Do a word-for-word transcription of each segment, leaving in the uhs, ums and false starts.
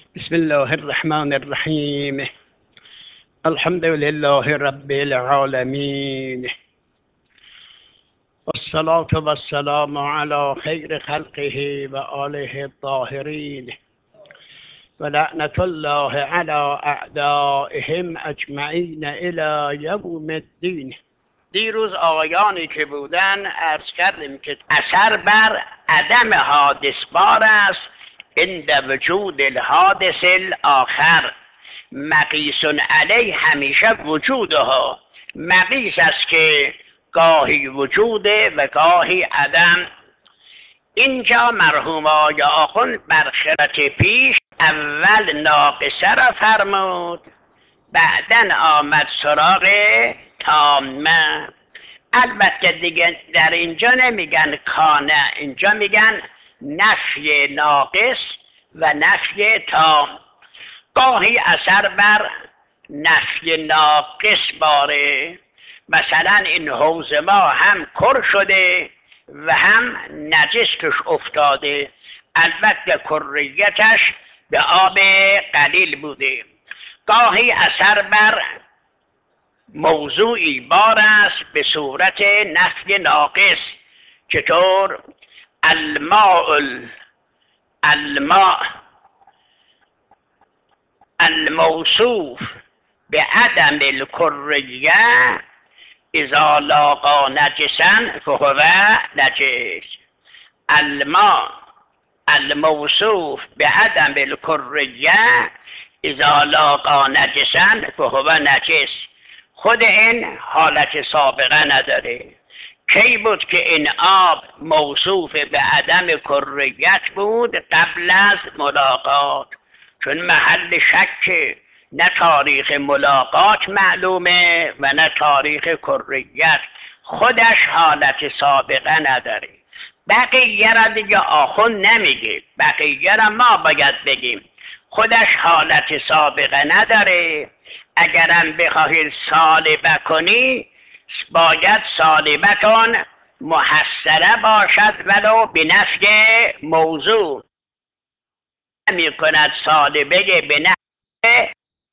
بسم الله الرحمن الرحیم. الحمد لله رب العالمین، والصلاة والسلام على خیر خلقه و آله الطاهرین، و لعنت الله على اعدائهم اجمعین الی یوم الدین. دیروز آقایانی که بودن عرض کردیم که اثر بر عدم حادث بار است عند وجود الحادث الاخر. مقیس علی همیشه وجودها مقیس است که گاهی وجوده و گاهی عدم. اینجا مرحوم آقای آخوند بر خرد پیش اول ناقصه را فرمود، بعدن آمد سراغ تامه. البته دیگه در اینجا نمیگن کانه، اینجا میگن نفی ناقص و نفی تام. گاهی اثر بر نفی ناقص باره، مثلا این حوض ما هم کر شده و هم نجس توش افتاده، البته کریتش به آب قلیل بوده. گاهی اثر بر موضوعی بار است به صورت نفی ناقص. چطور؟ الماء الماء الموصوف به عدم الکریه اذا لاقا نجسا فهو نجس. الماء الموصوف به عدم الکریه اذا لاقا نجسا فهو نجس. خود این حالت سابقه نداره. کی بود که این آب موصوف به عدم کریت بود؟ قبل از ملاقات، چون محل شک، نه تاریخ ملاقات معلومه و نه تاریخ کریت، خودش حالت سابقه نداره. بقیه را دیگه آخوند نمیگه، بقیه را ما باید بگیم. خودش حالت سابقه نداره. اگرم بخواهید سالبه کنی باید سالبتون محصله باشد ولو به نفی موضوع. نمی کند سالبه به نفی.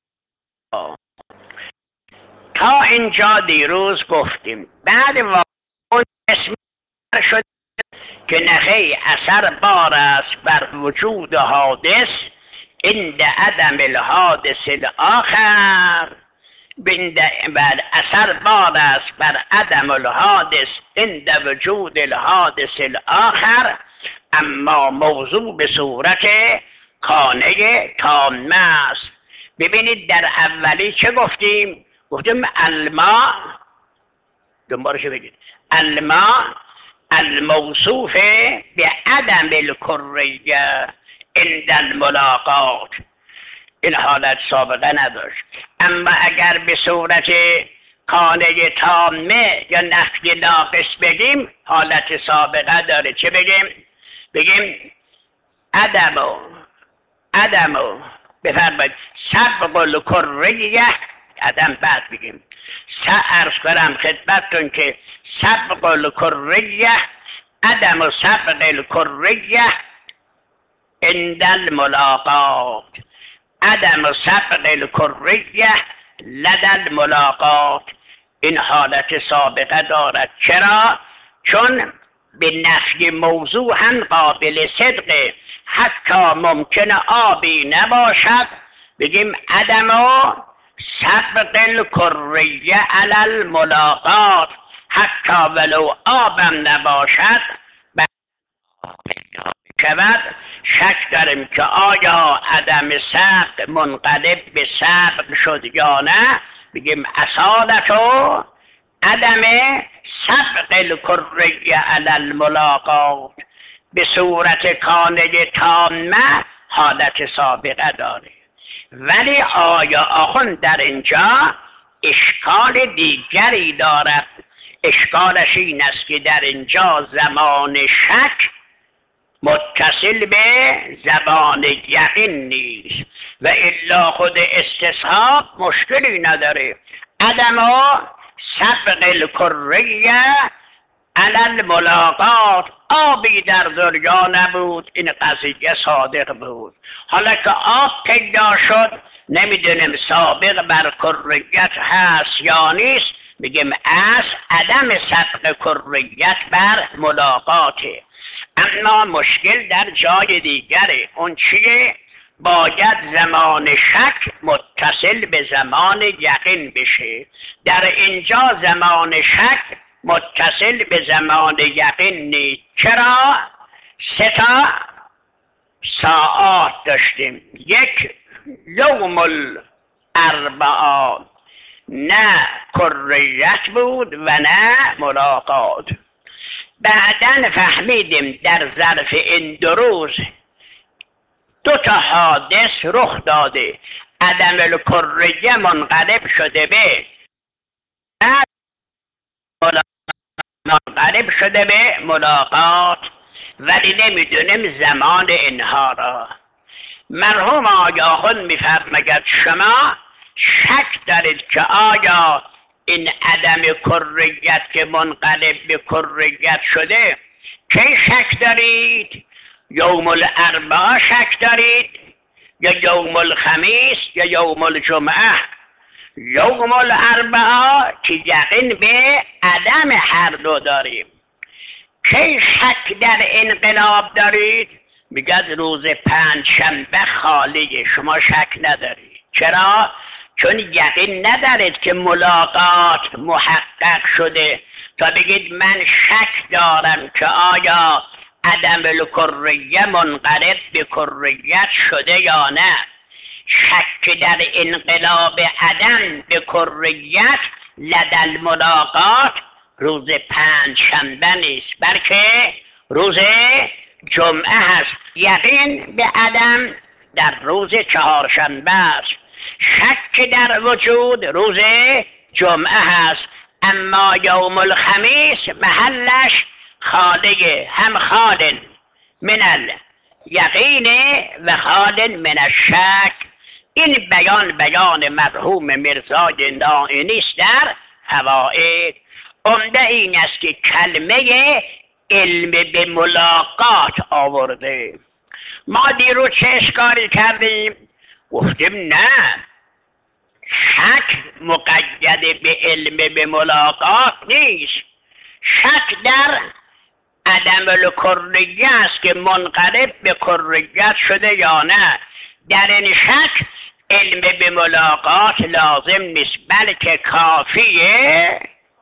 تا اینجا دیروز گفتیم. بعد واقع اسم شد که نخی اثر بار است بر وجود حادث عند عدم الحادث الاخر. بر اثر بار است بر عدم الحادث عند وجود الحادث الاخر، اما موضوع به صورت کانه تامه است. ببینید در اولی چه گفتیم؟ گفتیم الماء، دنبالش بگید، الماء الموصوف به عدم الکریه عند الملاقات. این حالت سابقه نداشت. اما اگر به صورت کانه تامه یا نفی ناقص بگیم حالت سابقه داره. چه بگیم؟ بگیم عدمو عدمو بفرمایید سبق الکریه، عدم بعد بگیم عرض کنم خدمتتون که سبق الکریه عدم و سبق الکریه عند الملاقات، عدم و سبق الکریه لدى الملاقات. این حالت سابقه دارد. چرا؟ چون به نفی موضوع هم قابل صدقه. حتی ممکن آبی نباشد بگیم عدم و سبق الکریه علی الملاقات، حتی ولو آبم نباشد شود. شک داریم که آیا عدم سبق منقلب به سبق شد یا نه. بگیم اصالتو عدم سبق الکریه علی الملاقات. به صورت کانه تامه حالت سابقه داره. ولی آیا آخوند در اینجا اشکال دیگری دارد. اشکالش این است که در اینجا زمان شک متصل به زبان یقین نیست و الا خود استصحاب مشکلی نداره. عدم سبق الکریه علل ملاقات آبی در دریا نبود. این قضیه صادق بود. حالا که آب پیدا شد نمیدونیم سابق بر کریت هست یا نیست، میگیم از عدم سبق کریت بر ملاقاته. اما مشکل در جای دیگره. اون چیه؟ باید زمان شک متصل به زمان یقین بشه. در اینجا زمان شک متصل به زمان یقین نیست. چرا؟ سه ساعات داشتیم. یک یوم الاربعاء نه کریت بود و نه ملاقات. بعداً فهمیدیم در ظرف این دو روز دو تا حادث رخ داده. عدم الکریه منقلب شده به منقلب شده به ملاقات، ولی نمیدونیم زمان اینها را. مرحوم آیاخون میفرماید شما شک دارید که آیا این عدم کریت که منقلب به کریت شده کی شک دارید؟ یوم الاربعاء شک دارید یا یوم الخمیس یا یوم الجمعه؟ یوم الاربعاء که یقین به عدم هر دو داریم. کی شک در انقلاب دارید؟ میگد روز پنج شنبه خالیه، شما شک ندارید. چرا؟ چون یقین ندارید که ملاقات محقق شده تا بگید من شک دارم که آیا عدم الکریه منقلب به کریت شده یا نه. شک در انقلاب عدم به کریت لدل ملاقات روز پنج شنبه نیست، بلکه روز جمعه هست. یقین به عدم در روز چهارشنبه است. شک در وجود روز جمعه هست. اما یوم الخمیس محلش خاله، هم خال من الیقین و خال من الشک. این بیان بیان مرحوم میرزای نائینی است در فوائد. عمده این است که کلمه علم به ملاقات آورده. ما دیروز چه اشکالی کردیم؟ گفتیم نه، شک مقید به علم به ملاقات نیست. شک در عدم الکریه است که منقلب به کریت شده یا نه. در این شک علم به ملاقات لازم نیست، بلکه کافیه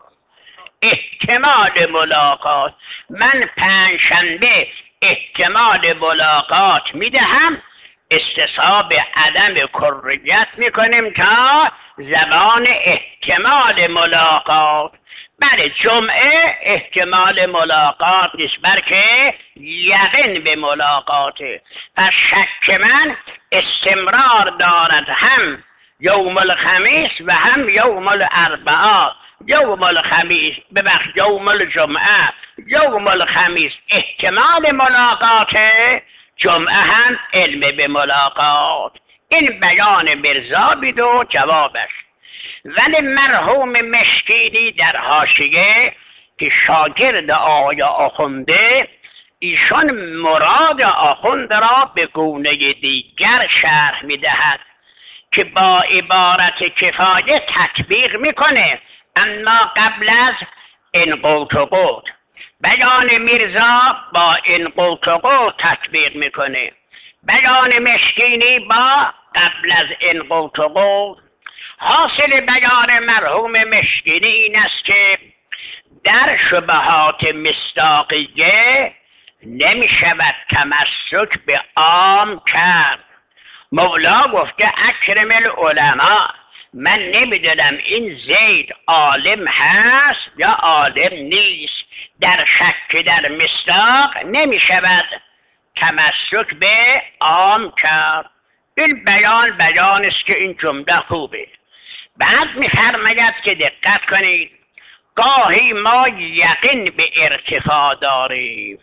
احتمال ملاقات. من پنجشنبه احتمال ملاقات میدهم، استصحاب عدم کریت میکنیم تا زمان احتمال ملاقات. بله جمعه احتمال ملاقات نیست، بلکه یقین به ملاقاته. پس شک من استمرار دارد هم یوم الخمیس و هم یوم الاربعاء. یوم الخمیس ببخش یوم الجمعه، یوم الخمیس احتمال ملاقاته، جمعه هم علم به ملاقات. این بیان مرزا بید و جوابش. ولی مرحوم مشکینی در حاشیه که شاگرد آقای آخونده، ایشان مراد آخوند را به گونه دیگر شرح میدهد که با عبارت کفایه تطبیق میکنه، اما قبل از این قوت و قوت. بیان میرزا با این قوت و قوت تطبیق میکنه، بیان مشکینی با قبل از این قوت و قوت. حاصل بیان مرحوم مشکینی این است که در شبهات مصداقیه نمی شود تمسک به عام کرد. مولا گفته اکرم العلماء، من نمیدونم این زید عالم هست یا عالم نیست. در شک در مصداق نمی شود تمسک به عام کرد. این بیان بیان است که این جمله خوبه. بعد می‌فرماید که دقت کنید، گاهی ما یقین به ارتفاع داریم،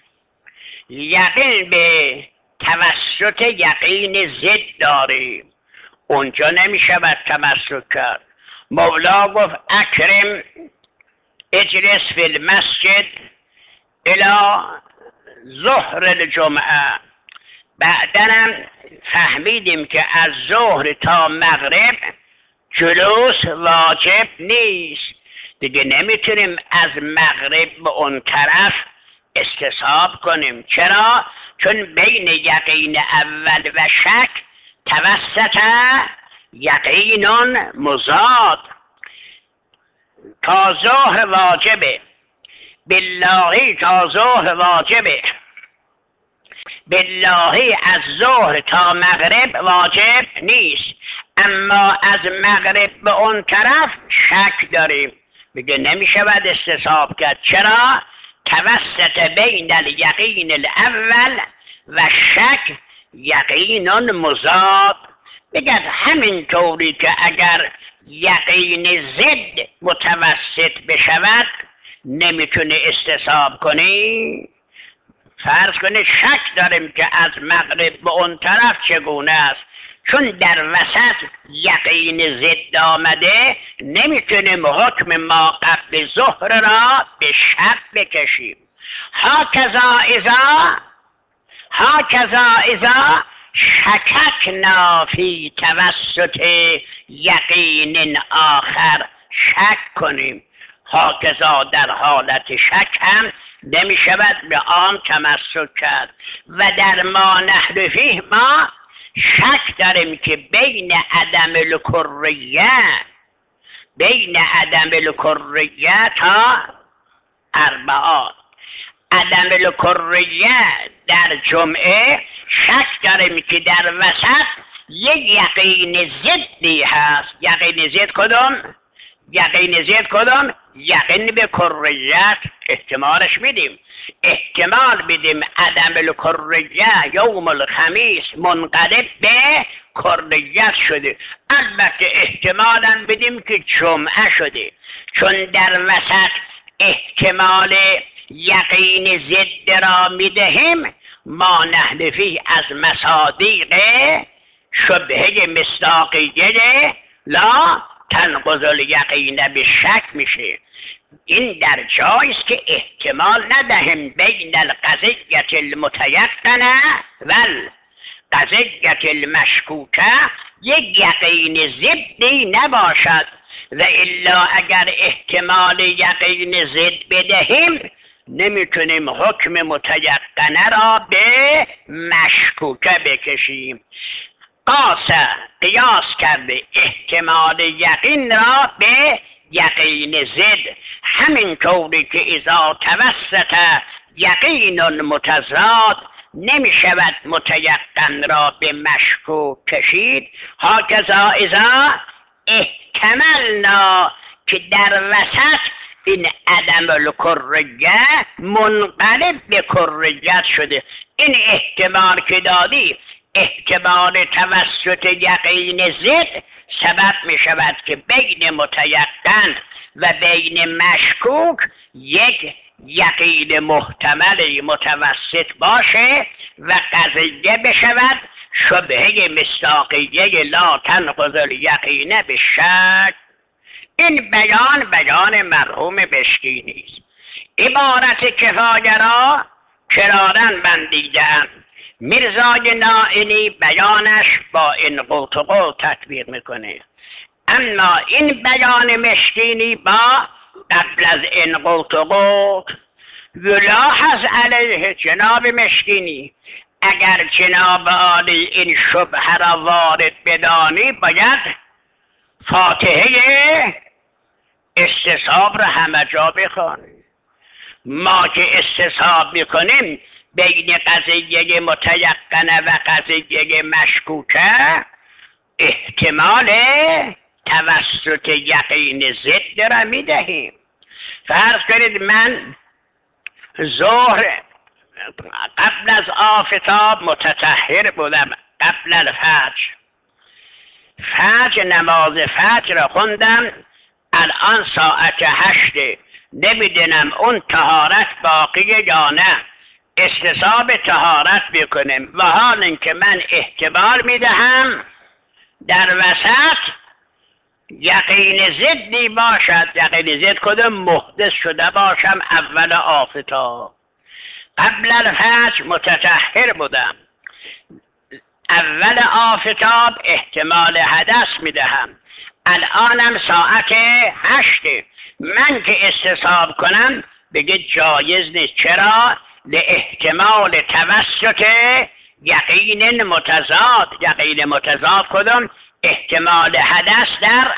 یقین به توسط یقین ضد داریم، اونجا نمی‌شود تمسک کرد. مولا گفت اکرم اجلس فی المسجد الی ظهر الجمعه. بعدنم فهمیدیم که از ظهر تا مغرب جلوس واجب نیست دیگه، نمیتونیم از مغرب به اون طرف استصحاب کنیم. چرا؟ چون بین یقین اول و شک توسط یقین مضاد. تا ظهر واجبه، باللهی تا ظهر واجبه، باللهی از ظهر تا مغرب واجب نیست، اما از مغرب به اون طرف شک داریم میگه نمیشود استصحاب کرد. چرا؟ توسط بین الیقین الاول و شک یقین مضاد. بگد همین طوری که اگر یقین ضد متوسط بشود نمیتونه استصحاب کنی. فرض کنید شک داریم که از مغرب به اون طرف چگونه است، چون در وسط یقین ضد آمده نمیتونیم حکم ما قبل ظهر را به شک بکشیم. هاکذا اذا هاکذا اذا شککنا فی توسط یقین آخر شک کنیم. هاکذا در حالت شک هم نمی شود به آن تمسک کرد. و در ما نحن فیه ما شک داریم که بین عدم الکریه بین عدم الکریه تا اربعات، عدم الکریه در جمعه شک داریم که در وسط یک یقین ضدی هست. یقین ضد کدوم؟ یقین ضد کدوم؟ یقین به کریت احتمالش میدیم، احتمال میدیم عدم الکریه یوم الخمیس منقلب به کریت شده. البته احتمالا بدیم که جمعه شده، چون در وسط احتمال یقین ضد را میدهیم. ما نحن فیه از مصادیق شبهه مصداقیه لا تنقض الیقین به شک میشه. این در جایی است که احتمال ندهیم بین القضیة المتیقنه و القضیة المشکوکه یک یقین ضدی نباشد، و الا اگر احتمال یقین ضد بدهیم نمیتونیم حکم متیقنه را به مشکوکه بکشیم. قاسه قیاس کرده احتمال یقین را به یقین ضد، همین طوری که اذا توسط یقین متضاد نمی شود متیقن را به مشکوک کشید. هاکذا اذا احتملنا که در وسط این عدم الکریه منقلب به کریت شده. این احتمال که دادی احتمال توسط یقین ضد سبب می شود که بین متیقن و بین مشکوک یک یقین محتمل متوسط باشه و قضیه بشود شبهه مصداقیه لا تنقض الیقین به شک. این بیان بیان مرحوم بشکینی است. عبارت کفایه را کرارن بندیده‌اند. میرزای نائینی بیانش با این قوت و قول تطبیق میکنه، اما این بیان مشکینی با قبل از این قوت و قول. یلاحظ علیه جناب مشکینی، اگر جناب عالی این شبهه را وارد بدانی باید فاتحه استصحاب را همه جا بخوانی. ما که استصحاب میکنیم بین قضیه متیقنه و قضیه مشکوکه احتمال توسط یقین ضد را میدهیم. فرض کنید من ظهر قبل از آفتاب متطهر بودم، قبل الفجر فجر نماز فجر را خوندم، الان ساعت هشته، نمیدونم اون طهارت باقیه یا نه، استصحاب طهارت بکنیم و حال اینکه من احتمال میدهم در وسط یقین ضدی باشد. یقین ضد کدوم؟ محدث شده باشم اول آفتاب. قبل الفجر متطهر بودم، اول آفتاب احتمال حدث میدهم، الانم ساعت هشته، من که استصحاب کنم بگه جایز نیست. چرا؟ لاحتمال توسط یقین متضاد. یقین متضاد کدوم؟ احتمال حدث در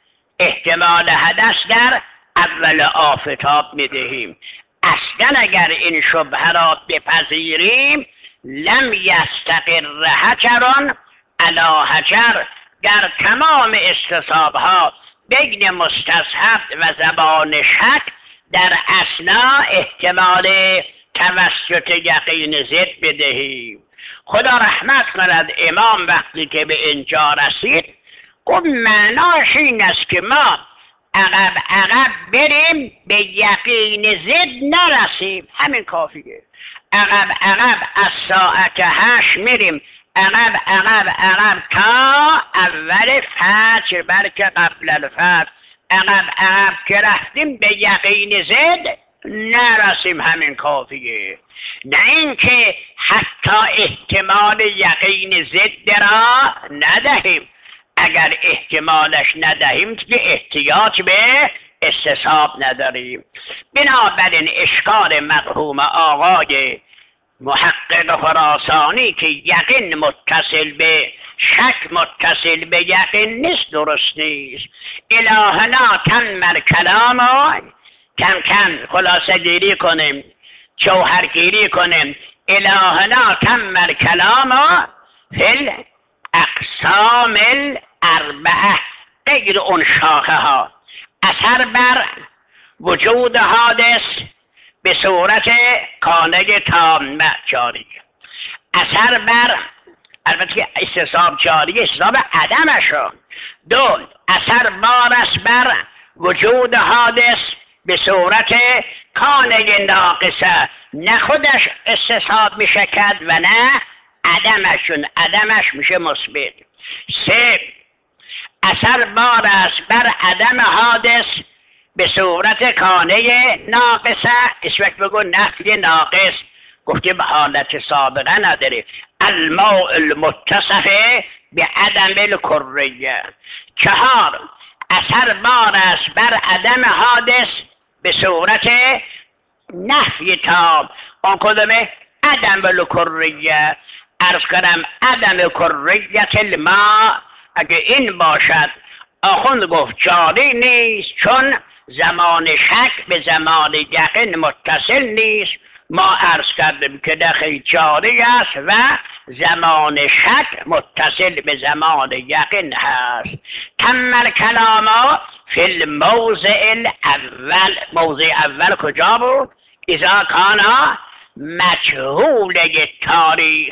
احتمال حدث در اول آفتاب میدهیم. اصلا اگر این شبهه را بپذیریم لم یستقر حجر علی حجر، در تمام استصحابها بین مستصحب و زبان شک در اثنا احتمال توسط یقین ضد بدهیم. خدا رحمت کند امام وقتی که به اینجا رسید گفت معناش این است که ما عقب عقب بریم به یقین ضد نرسیم، همین کافیه. عقب عقب از ساعت هشت میریم عقب عقب عقب تا اول فجر، بلکه قبل الفجر عقب عقب که رفتیم به یقین ضد نرسیم، همین کافیه. نه اینکه حتی احتمال یقین ضد را ندهیم. اگر احتمالش ندهیم که احتیاج به استصحاب نداریم. بنابراین اشکال مرحوم آقای محقق خراسانی که یقین متصل به شک متصل به یقین نیست، درست نیست. الهنا تمر کلام، کم کم خلاصه گیری کنیم، جوهر گیری کنیم. الهنا تمر کلام فی اقسام الاربعه، غیر اون شاخه ها. اثر بر وجود حادث به صورت کانه تامه جاری، اثر بر البته که استصحاب جاری استصحاب عدمش رو. دو، اثر بارش بر وجود حادث به صورت کانه ناقصه، نه خودش استصحاب میشه کرد و نه عدمشون، عدمش میشه مثبت. سه، اثر بارش بر عدم حادث به صورت کانه ناقصه، اسمش بگو نفی ناقص، گفته به حالت سابقه نداره. الماء المتصفه به عدم الکریه. چهار، اثر بارش بر عدم حادث به صورت نفی تام، اون کدومه؟ عدم الکریه. عرض کنم عدم کریت الماء، اگه این باشد آخوند گفت جاری نیست، چون زمان شک به زمان یقین متصل نیست. ما عرض کردیم که دخل جاری است و زمان شک متصل به زمان یقین هست. تمر کلاما فی الموضع الاول. موضع اول کجا بود؟ اذا کانا مجهول تاریخ.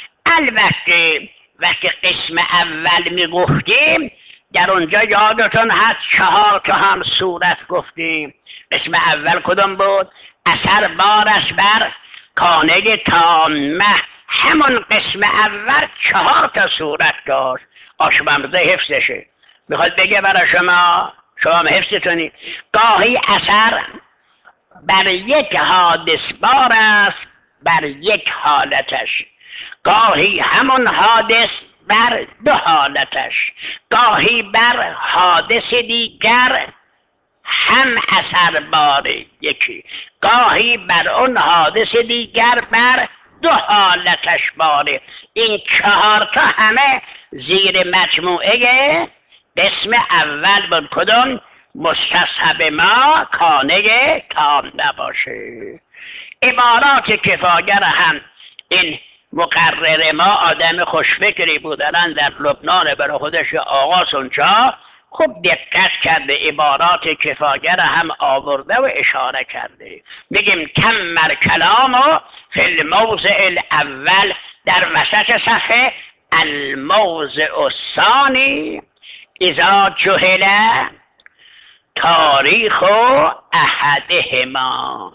البته وقتی قسم اول می گفتیم در اونجا یادتون هست چهار تا هم صورت گفتیم. قسم اول کدوم بود؟ اثر بارش بر کانه تامه. همون قسم اول چهار تا صورت داشت. آشمرده حفظشه، میخواد بگه برای شما، شما هم حفظتونی. گاهی اثر بر یک حادث بار است بر یک حالتش، گاهی همون حادث بر دو حالتش، گاهی بر حادث دیگر هم اثر بار یکی، گاهی بر اون حادث دیگر بر دو حالتش باره. این چهار تا همه زیر مجموعه قسم اول بود. کدوم؟ مستصحب ما کانه تام نباشه. عبارات کفاگر هم این مقرر ما آدم خوشفکری بودن در لبنان، برای خودش آغاز اونجا خوب دقت کرده، عبارات کفاگر هم آورده و اشاره کرده. میگیم تمر کلامو فی الموضع الاول، در وسط صفحه الموضع الثانی اذا جهل تاریخ احدهما.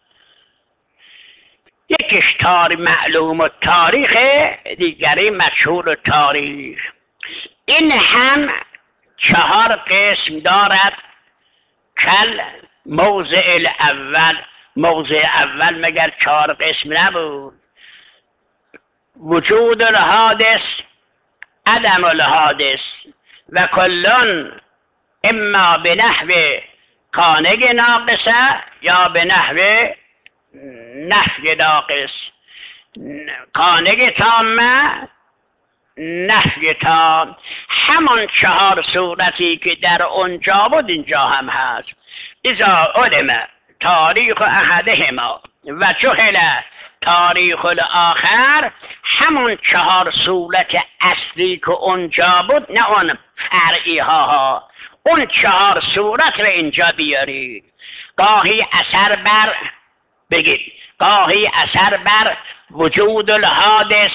یکیش تاریخ معلوم و تاریخ، دیگری مجهول و تاریخ. این هم چهار قسم دارد. کل موضع الاول موضع اول مگر چهار قسم نبود؟ وجود الحادث، عدم الحادث و کلون اما به نحو کانگ ناقصه یا به نحو نفی ناقص. کانگ تامه، نفی تام. همان چهار صورتی که در اونجا بود اینجا هم هست. اذا علم تاریخ احدهما و جهل تاریخ الاخر، همون چهار صورت اصلی که اونجا بود، نه اون فرعی ها، اون چهار صورت رو اینجا بیارید. گاهی اثر بر بگید گاهی اثر بر وجود الحادث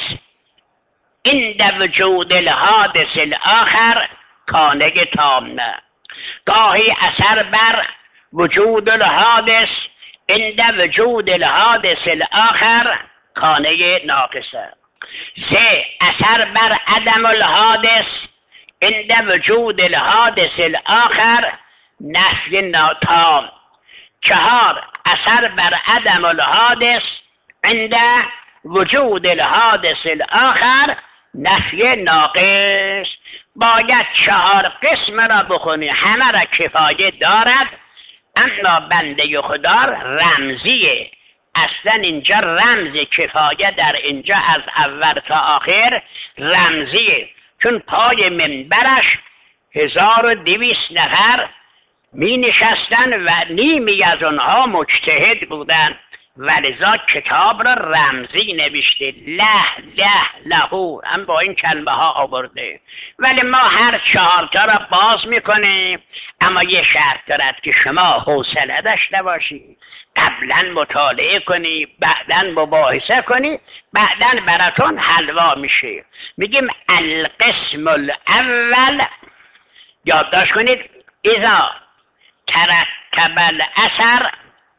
عند وجود الحادث الاخر کانگ تامه، گاهی اثر بر وجود الحادث عند وجود الحادث الاخر کانگ ناقصه. سه، اثر بر عدم الحادث عند وجود الحادث الاخر نفی ناتام. چهار، اثر بر عدم الحادث عند وجود الحادث الاخر نفی ناقص. باید چهار قسم را بخونی، همه را کفایه دارد، اما بنده خدا رمزیه. اصلا اینجا رمز کفایه در اینجا از اول تا آخر رمزیه، چون پای منبرش هزار و دویست نفر می نشستن و نیمی از اونها مجتهد بودن، ولذا کتاب را رمزی نوشته، له له لهو هم با این کلمه ها آورده. ولی ما هر چهارتا را باز میکنیم، اما یه شرط دارد که شما حوصله داشته باشی، قبلا مطالعه کنی، بعدا مباحثه کنی، بعدا براتون حلوا میشه. میگیم القسم الاول، یادداشت کنید، اذا ترتب الاثر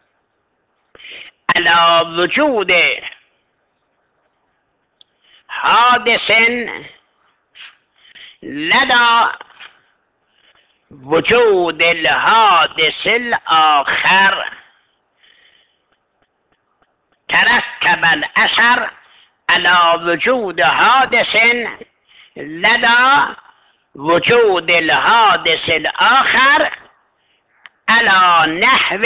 علی وجود حادث لدى وجود الحادث الاخر، ترتب الاثر علی وجود حادث لدى وجود الحادث الاخر علی نحو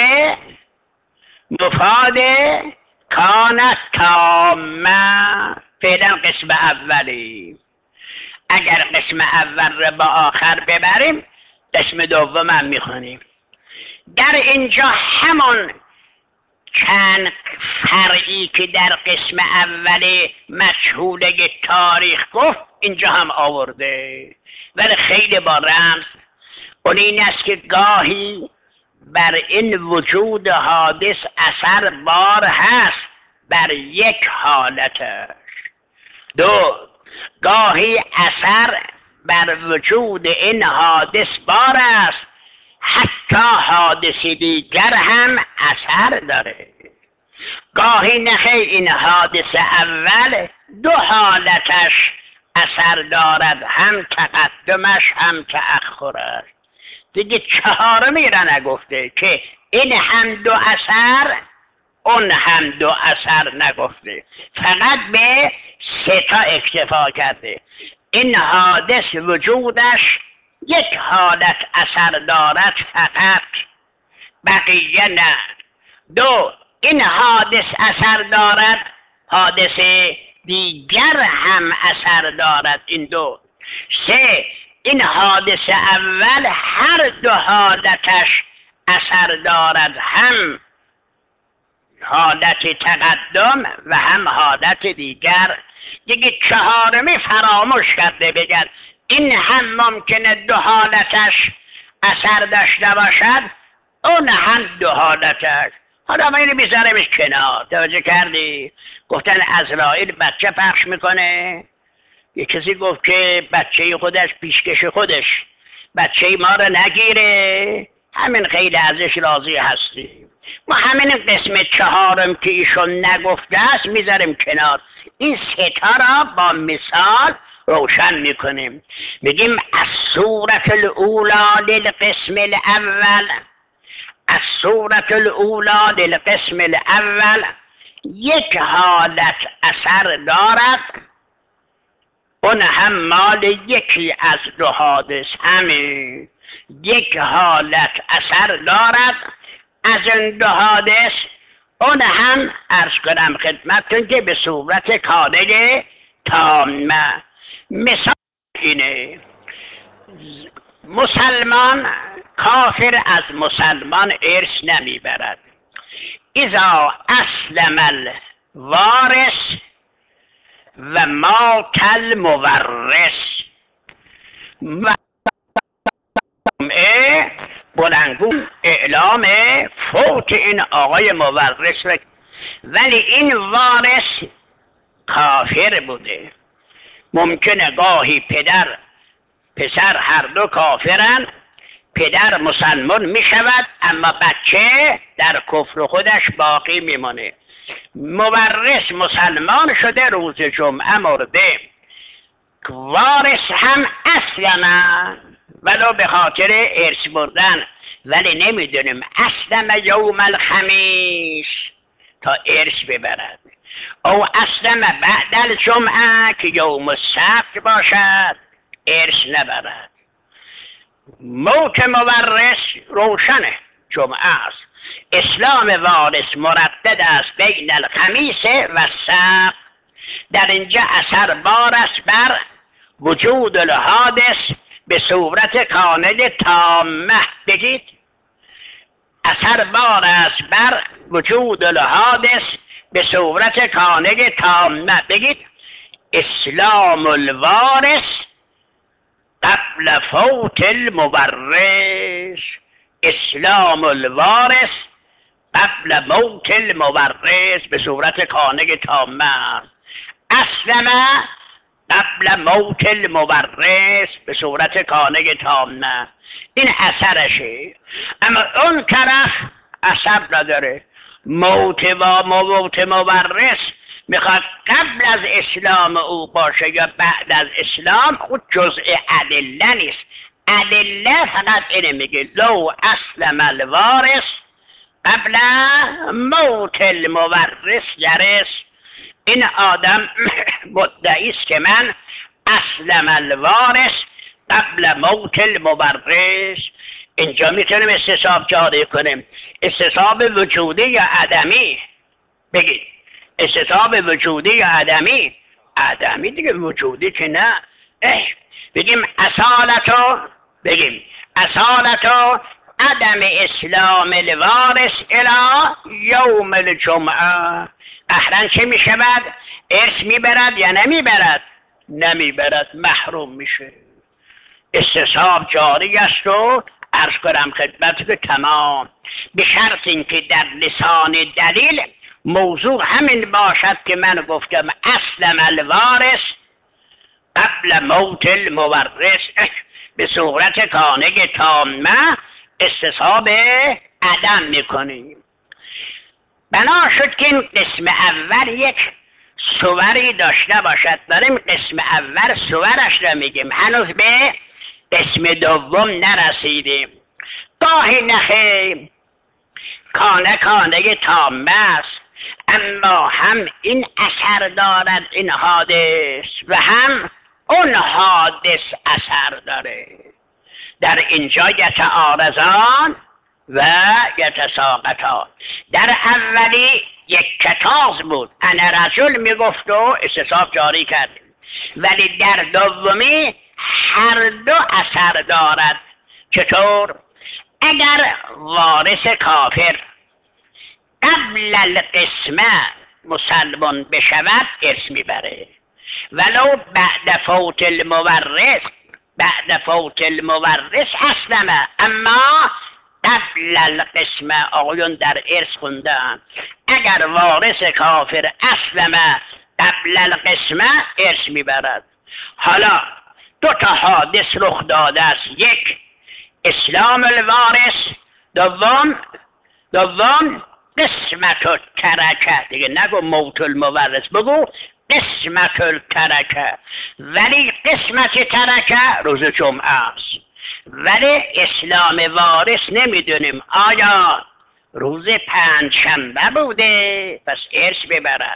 مفاد کانت تامه. فعلا قسم اولی. اگر قسم اول را با آخر ببریم، قسم دوم هم میخونیم. در اینجا همون چند فرعی که در قسم اول مجهوله تاریخ گفت اینجا هم آورده، ولی خیلی با رمز. اون این است که گاهی بر این وجود حادث اثر بار هست بر یک حالتش. دو، گاهی اثر بر وجود این حادث بار است، حتی حادث دیگر هم اثر داره. گاهی نخی این حادث اول دو حالتش اثر دارد، هم تقدمش هم تأخرش. دیگه چهارمی را نگفته که این هم دو اثر اون هم دو اثر نگفته، فقط به سه تا اکتفا کرده. این حادث وجودش یک حالت اثر دارد فقط، بقیه نه. دو، این حادث اثر دارد، حادث دیگر هم اثر دارد، این دو. سه، این حادث اول هر دو حالتش اثر دارد، هم حالت تقدم و هم حالت دیگر. دیگه چهارمی فراموش کرده بگن این هم ممکنه دو حالتش اثر داشته باشد، اون هم دو حالتش. حالا ما اینو بیزاریمش کنار. توجه کردی؟ گفتن عزرائیل بچه پخش میکنه. یه کسی گفت که بچه خودش پیشکش خودش، بچه ما رو نگیره. همین خیلی ازش راضی هستیم. ما همین قسم چهارم که ایشون نگفته است میذاریم کنار، این ستا را با مثال روشن میکنیم. میگیم از صورت الاولا للقسم الاول از صورت الاولا للقسم الاول یک حالت اثر دارد، اون هم مال یکی از دو حادث، همین یک حالت اثر دارد از این دو حادث، اون هم عرض کنم خدمتتون که به صورت کانه تامه. مثال اینه، مسلمان کافر از مسلمان ارث نمیبرد. اذا اسلم الوارث و مات المورث، بلندگو اعلام فوت این آقای مورث، ولی این وارث کافر بوده. ممکنه گاهی پدر پسر هر دو کافرن، پدر مسلمان می شود اما بچه در کفر خودش باقی میمونه. مورث مسلمان شده، روز جمعه مرده، وارث هم اصلا ولو به خاطر ارث بردن، ولی نمیدونیم اصلا یوم الخمیس تا ارث ببرد، او اصلا بعد الجمعه که یوم السبت باشد ارث نبرد. موت مورث روشنه، جمعه است. اسلام وارث مردد است بین الخمیس و سبت. در اینجا اثر بار است بر وجود الحادث به صورت کامل تامه. بگید اثر بار است بر وجود الحادث به صورت کامل تامه. بگید اسلام الوارث قبل فوت المورث، اسلام الوارث قبل موت المورث به صورت کامل تامه. اسلم قبل موت المورث به صورت کامل تامه. این اثرشه. اما اون طرف اثر نداره، موت و موت مورث میخواد قبل از اسلام او باشه یا بعد از اسلام، خود جزء ادله نیست. ادله فقط اینه میگه لو اسلم الوارث قبل موت المورث یرث. این آدم مدعی است که من اسلم الوارث قبل موت المورث. اینجا میتونیم استصحاب جاری کنیم. استصحاب وجودی یا عدمی؟ بگید استصحاب وجودی یا عدمی؟ عدمی دیگه، وجودی که نه. بگیم اصالتو، بگیم اصالتو عدم اسلام الوارث الى یوم الجمعه. احرن چه میشود؟ ارث میبرد یا نمیبرد؟ نمیبرد، محروم میشه. استصحاب جاری است و عرض کنم خدمت که تمام، به شرط اینکه در لسان دلیل موضوع همین باشد که من گفتم اسلم الوارث قبل موت المورث به صورت کامل تامه. استصحاب عدم میکنیم. بنا شد که این قسم اول یک صوری داشته باشد. داریم قسم اول صورش را میگیم، هنوز به قسم دوم نرسیدیم. گاهی نخیر کانه کانه تامه است، اما هم این اثر دارد این حادث و هم اون حادث اثر داره. در اینجا یتعارضان و یتساقطان. در اولی یک کتاز بود، انا رجل میگفت و استصحاب جاری کرد، ولی در دومی هر دو اثر دارد. چطور؟ اگر وارث کافر قبل القسمه مسلمان بشود ارث میبره، ولو بعد فوت المورث، بعد فوت المورث اسلمه، اما قبل القسمه آقایون در ارث خوندن اگر وارث کافر اسلمه قبل القسمه ارث میبرد. حالا دو تا حادث رخ داده است، یک اسلام الوارث، دوم دوم قسمت الترکه. دیگه نگو موت المورث، بگو قسمت الترکه. ولی قسمت ترکه روز جمعه است. ولی اسلام وارث نمیدونیم آیا روز پنجشنبه بوده پس ارث ببرد،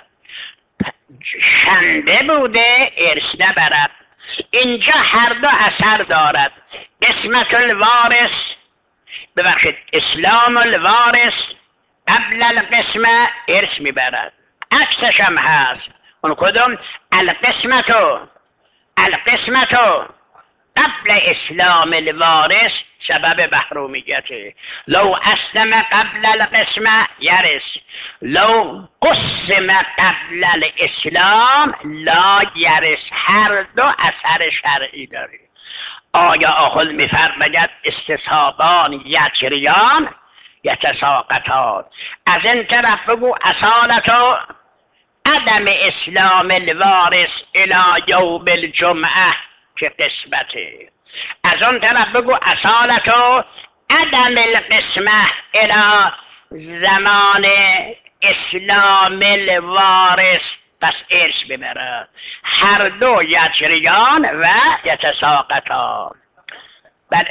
شنبه بوده ارث نبرد. اینجا هر دو اثر دارد. قسمت الوارث ببخشید اسلام الوارث قبل القسمه ارث میبرد، عکسش هم هست. اون کدوم؟ القسمتو القسمتو قبل اسلام الوارث سبب محرومیته. لو اسلم قبل القسمه یرث، لو قسم قبل الاسلام لا یرث. هر دو اثر شرعی داره. آیا آخذ میفرماید استصحابان یجریان یتساقطان. از این طرف بگو اصالتو عدم اسلام الوارث الی یوم الجمعه که قسمته. از اون طرف بگو اصالتو عدم القسمه الی زمان اسلام الوارث پس ارث ببرد. هر دو یجریان و یتساقطان. بله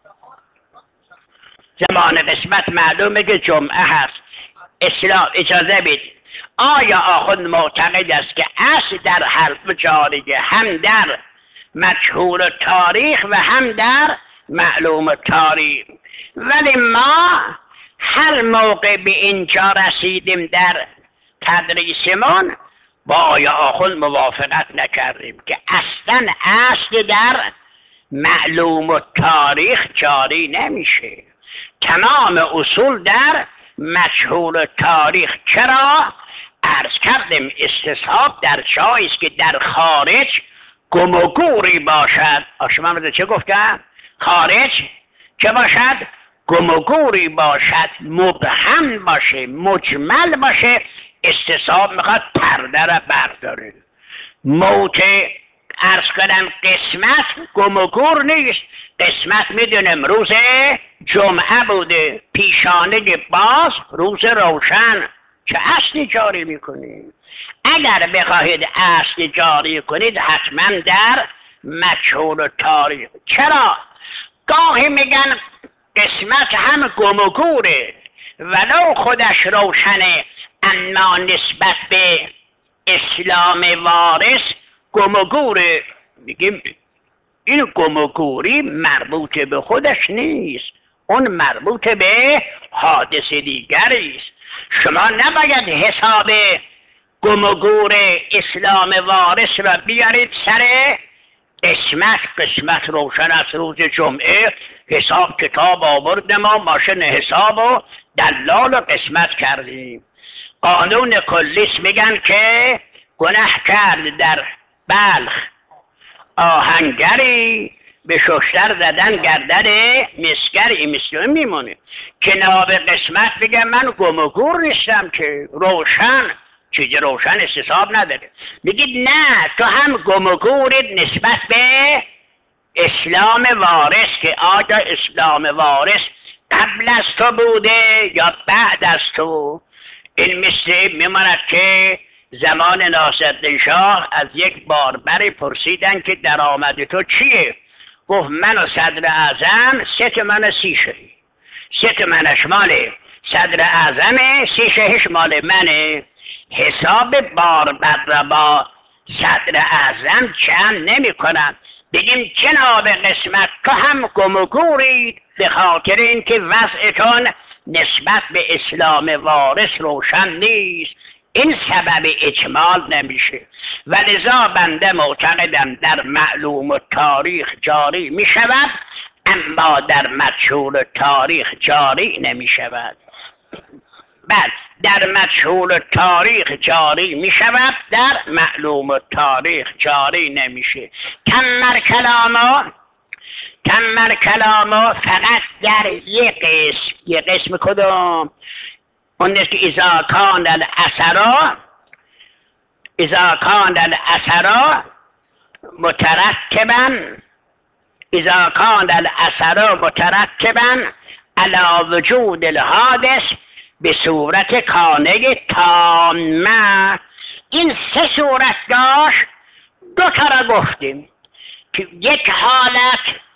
زمان قسمت معلومه که جمعه هست. اسلام اجازه بدید. آیا آخوند معتقد است که اصل در حرف جاریه هم در مجهول تاریخ و هم در معلوم تاریخ، ولی ما هر موقع به اینجا رسیدیم در تدریسمون با آیا آخوند موافقت نکردیم که اصلا اصل در معلوم تاریخ جاری نمیشه. تمام اصول در مجهول تاریخ. چرا؟ عرض کردیم استصحاب در جایی است که در خارج گم و گوری باشد. شما مثل چه گفتم؟ خارج چه باشد؟ گم و گوری باشد، مبهم باشه، مجمل باشه. استصحاب میخواد پرده را برداره. موت عرض کنم قسمت گم و گور نیست. قسمت میدونم روز جمعه بوده، پیشانه باز روز روشن. چه اصلی جاری میکنید؟ اگر بخواهید اصلی جاری کنید حتما در مجهول تاریخ. چرا؟ گاهی میگن قسمت هم گم و گوره ولو خودش روشنه، اما نسبت به اسلام وارث گم و گوره. میگیم این گم و گوری مربوط به خودش نیست، اون مربوط به حادثه دیگری است. شما نباید حساب گم و گور اسلام وارث را بیارید سر قسمت. قسمت روشن از روز جمعه حساب کتاب آوردم ما ماشین حساب و دلال و قسمت کردیم. قانون کلیس میگن که گناه کرد در بلخ آهنگری به ششتر زدن گردن مسگری مثل میمونه. که ناب قسمت بگه من گم و گور نیستم که روشن. چیز روشن استصحاب نداره. میگید نه تو هم گم و گورید نسبت به اسلام وارث که آیا اسلام وارث قبل از تو بوده یا بعد از تو. این مثل میماند که زمان ناصرالدین شاه از یک باربری پرسیدن که درآمد تو چیه؟ گفت من و صدر اعظم ست من سی شهی، ست منش مال صدر اعظمه، سی شهیش مال منه. حساب باربر را با صدر اعظم جمع نمی کنم. بگیم جناب قسمت تو هم گم و گورید به خاطر اینکه وضعتون نسبت به اسلام وارث روشن نیست. این سبب اجمال نمیشه. و لذا بنده معتقدم در معلوم تاریخ جاری می شود اما در مجهول تاریخ جاری نمی شود. بعد در مجهول تاریخ جاری می شود، در معلوم تاریخ جاری نمیشه. کمر کلامو کمر کلامو فقط در یک قسم. یک قسم کدوم؟ اون است که اذا کان الاثر اذا کان الاثر مترکبا اذا کان الاثر مترکبا علی وجود الحادث به صورت کانه تامه. این سه صورت داشت، دو تا را گفتیم که یک حالت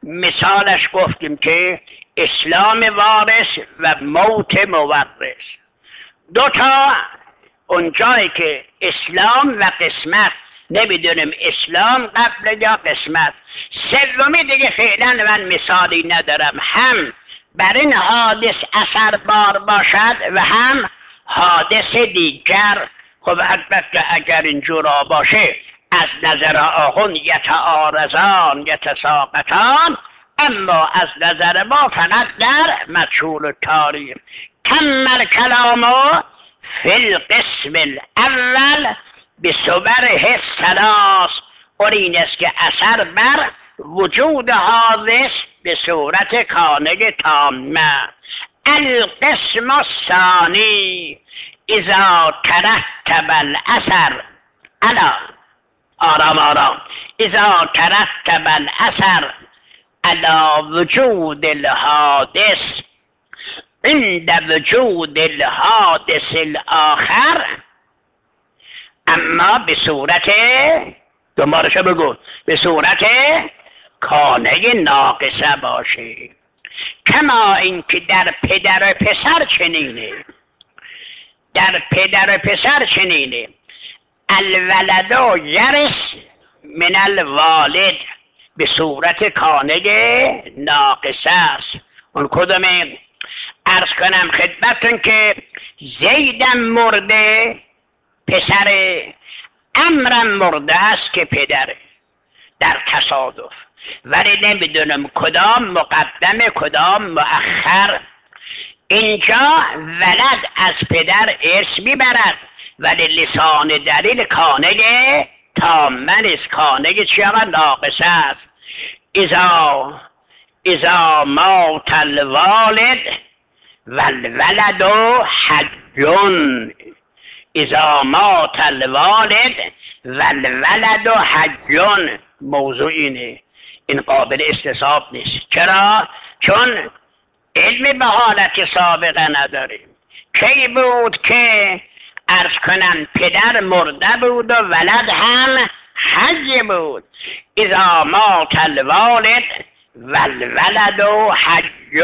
مثالش گفتیم که اسلام وارث و موت مورث. دو تا اون جایی که اسلام و قسمت، نمیدونیم اسلام قبل یا قسمت. سومی دیگه فعلا من مثالی ندارم، هم بر این حادث اثر بار باشد و هم حادث دیگر. خب البته اگر اینجورا باشه از نظر آخون یتعارضان یتساقطان، اما از نظر ما فقط در مجهول تاریخ. کمل کلامو فی القسم الاول بصبره الثلاث، اور این است که اثر بر وجود حادث به صورت کانه تامه. القسم الثانی اذا ترتب الاثر الا آرام آرام اذا ترتب الاثر على وجود الحادث عند وجود الحادث الاخر، اما به صورت دوبارش بگو به صورت کانه ناقصه باشه. کما اینکه در پدر و پسر چنینه، در پدر و پسر چنینه. الولد یرث من الوالد به صورت کانه ناقصه است. اون کدومه؟ عرض کنم خدمتتون که زیدم مرده پسر، امرم مرده است که پدره در تصادف، ولی نمیدونم کدام مقدم کدام مؤخر. اینجا ولد از پدر ارث میبرد، ولی لسان دلیل کانه تامن است. کانه چی آقا؟ ناقصه است. اذا اذا مات الوالد والولد حی، اذا مات الوالد والولد حی. موضوع اینه، این قابل استصحاب نیست. چرا؟ چون علم به حالت سابقه نداریم. کی بود که عرض کنم پدر مرده بود و ولد هم حی بود. اذا مات الوالد والولد حی.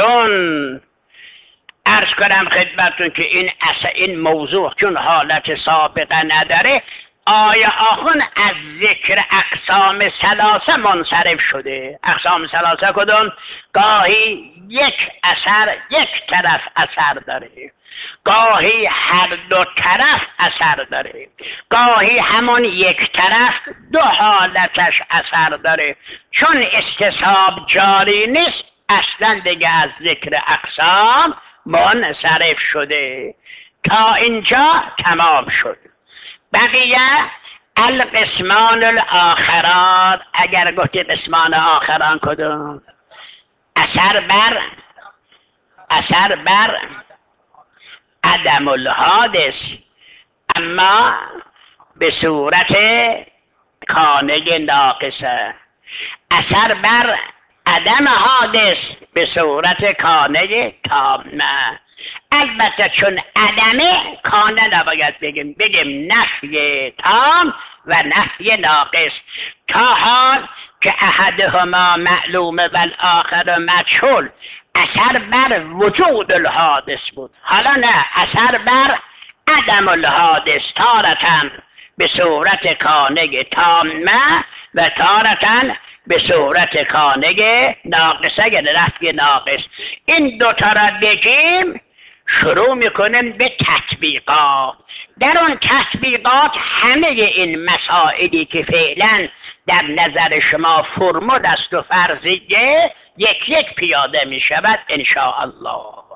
عرض کنم خدمتتون که این اصلا این موضوع چون حالت سابقه نداره، آیا آخون از ذکر اقسام ثلاثه منصرف شده. اقسام ثلاثه کدوم؟ گاهی یک اثر یک طرف اثر داره، گاهی هر دو طرف اثر داره، گاهی همون یک طرف دو حالتش اثر داره. چون استصحاب جاری نیست، اصلا دیگه از ذکر اقسام منصرف شده. تا اینجا تمام شد. بقیه القسمان الاخران. اگر گفتی قسمان آخران کدوم؟ اثر بر اثر بر عدم الحادث، اما به صورت کانه ناقصه. اثر بر عدم حادث به صورت کانه تامه. البته چون عدمه کانه نباید بگیم، بگیم نفی تام و نفی ناقص. تا حال که احدهما معلوم و الاخر مجهول، اثر بر وجود الحادث بود. حالا نه، اثر بر عدم الحادث، تارتن به صورت کانه تامه و تارتن به صورت کانه ناقصه یا نفی ناقص. این دوتا را بگیم شروع میکنیم به تطبیقات. در اون تطبیقات همه این مسائلی که فعلا در نظر شما فرمود است و فرضیه یک یک پیاده می شود ان شاء الله.